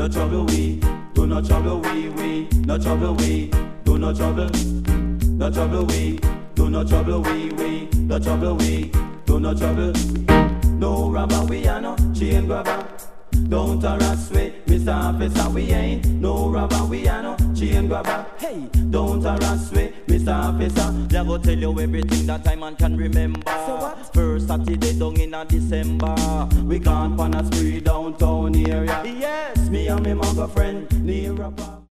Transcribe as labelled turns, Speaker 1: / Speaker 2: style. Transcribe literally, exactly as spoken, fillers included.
Speaker 1: no trouble we, do no trouble we, we, no trouble we, do no trouble, no trouble we, do no trouble we, we, no trouble we, do no trouble. No robber we are no chain grabber. Don't harass we, Mister Officer, we ain't no robber, we are no chain grabber. Hey, don't harass we, Mister Officer.
Speaker 2: They go tell you everything that I man can remember.
Speaker 1: So what?
Speaker 2: First Saturday down in a December,
Speaker 1: We gone on a spree downtown area.
Speaker 2: yes,
Speaker 1: Me and me mother friend near a bar.